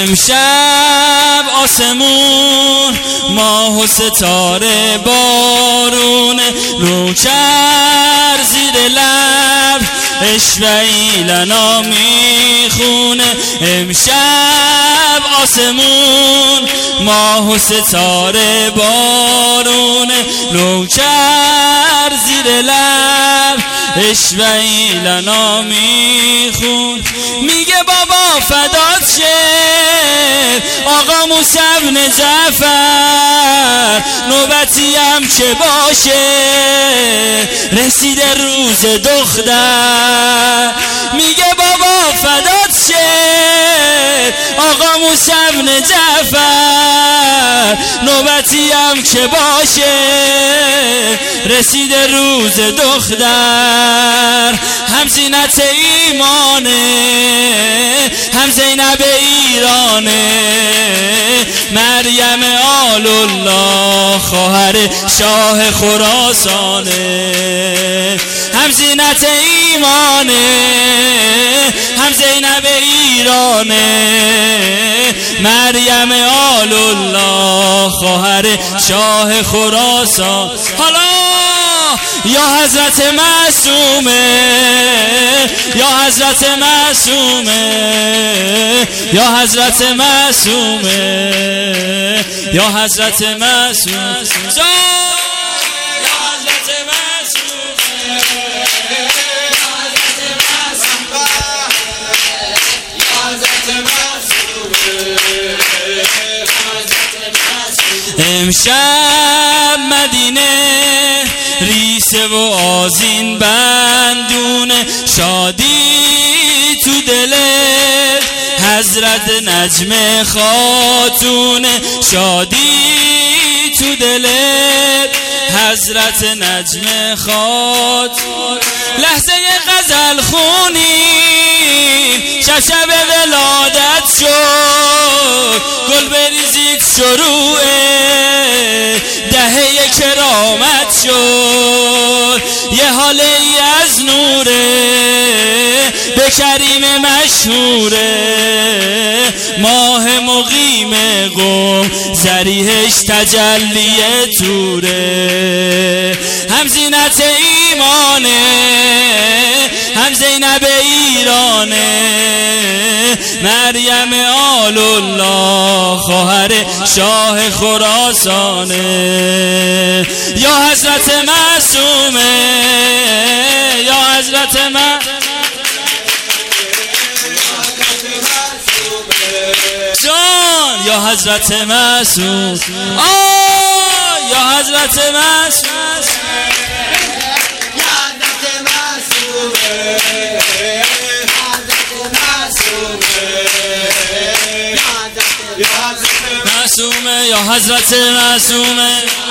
امشب آسمون ماه و ستاره بارون، نوکر زیر لب اشوه‌ای لنا میخونه. امشب آسمون ماه و ستاره بارون، نوکر زیر لب اشوه‌ای لنا میخون. میگه بابا فدات شه آقا موسی بن جعفر، نوبتیم که باشه رسیده روز دختر. میگه بابا فدات شه آقا موسی بن جعفر، نوبتیم که باشه رسیده روز دختر. هم زینت ایمانه هم زینب ایرانه، مریم آل الله خواهر شاه خراسانه. هم زینت ایمانه هم زینب ایرانه، مریم آل الله خواهر شاه خراسان. حالا یا حضرت معصومه یا حضرت معصومه یا حضرت معصومه یا حضرت معصومه امشب مدینه ریسه و آذین بندونه، شادی تو دل حضرت نجم خاتونه، شادی تو دل حضرت نجم خاتون. لحظه غزل خونی شب ولادت شد، گل بریزید شروعه دهه کرامت شد. یه حاله ای از نوره به کریم مشهوره، ماه مقیم قم ذریحش تجلی توره. هم زینت ایمانه هم زینب ایرانه، مریم آل الله خواهر شاه خراسانه. یا حضرت معصومه یا حضرت جان یا حضرت معصوم یا حضرت معصوم معصومه یا حضرت معصومه.